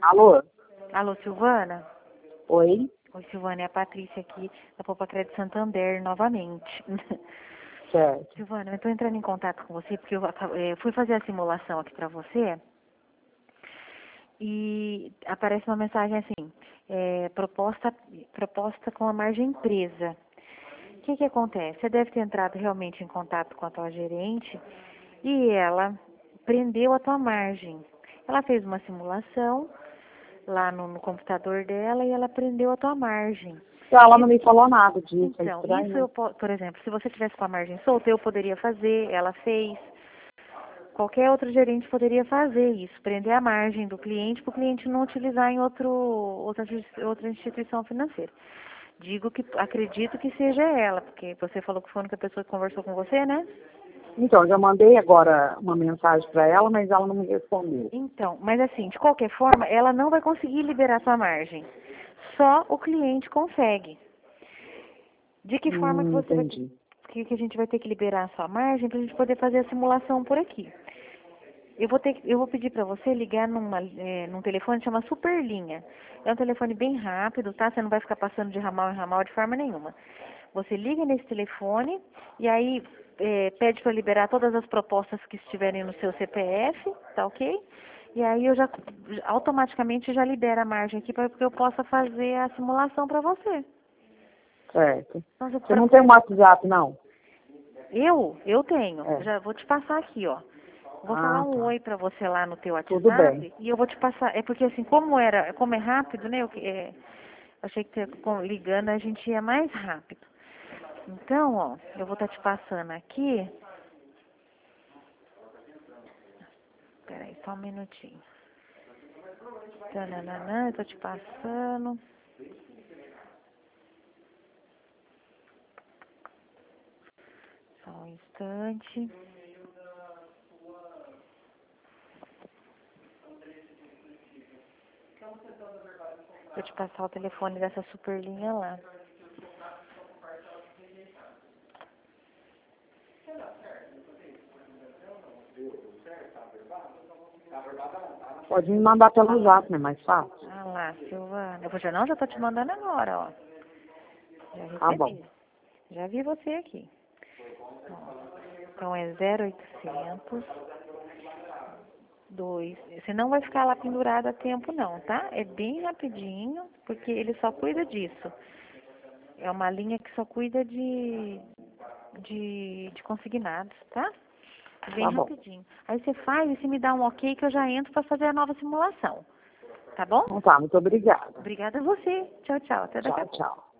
Alô? Alô, Silvana? Oi? Oi, Silvana, é a Patrícia aqui da Poupa Crédito Santander novamente. Certo. Silvana, eu estou entrando em contato com você porque eu fui fazer a simulação aqui para você e aparece uma mensagem assim, proposta com a margem presa. O que acontece? Você deve ter entrado realmente em contato com a tua gerente e ela prendeu a tua margem. Ela fez uma simulação lá no computador dela e ela prendeu a tua margem. Ela não me falou nada disso, é Então, estranho, isso né? por exemplo, se você tivesse com a margem solta, eu poderia fazer, ela fez. Qualquer outro gerente poderia fazer isso, prender a margem do cliente para o cliente não utilizar em outra instituição financeira. Digo que acredito que seja ela, porque você falou que foi a única pessoa que conversou com você, né? Então, eu já mandei agora uma mensagem para ela, mas ela não me respondeu. Então, mas assim, de qualquer forma, ela não vai conseguir liberar sua margem. Só o cliente consegue. De que forma que você vai Entendi. que a gente vai ter que liberar a sua margem para a gente poder fazer a simulação por aqui? Eu vou pedir para você ligar num telefone que chama Superlinha. É um telefone bem rápido, tá? Você não vai ficar passando de ramal em ramal de forma nenhuma. Você liga nesse telefone e aí pede para liberar todas as propostas que estiverem no seu CPF, tá ok? E aí eu já automaticamente já libero a margem aqui para que eu possa fazer a simulação para você. Certo. Então, Você não tem um WhatsApp, não? Eu tenho. É. Já vou te passar aqui, ó. Vou falar Ah, um tá. oi pra você lá no teu Tudo bem. WhatsApp e eu vou te passar. É porque assim, como é rápido, né? Achei que ligando a gente ia mais rápido. Então, ó, eu vou estar te passando aqui. Peraí, só um minutinho. Tananana, eu tô te passando. Só um instante. Vou te passar o telefone dessa superlinha lá. Pode me mandar pelo zap, né? Mais fácil. Ah lá, Silvana. Já tô te mandando agora, ó. Já Tá bom. recebi. Já vi você aqui. Então é 0800 2. Você não vai ficar lá pendurado a tempo não, tá? É bem rapidinho, porque ele só cuida disso. É uma linha que só cuida de consignados, tá? Bem Tá bom. rapidinho. Aí você faz e se me dá um ok que eu já entro para fazer a nova simulação. Tá bom? Então tá, muito obrigada. Obrigada a você. Tchau, tchau. Até daqui a Tchau, pouco. tchau.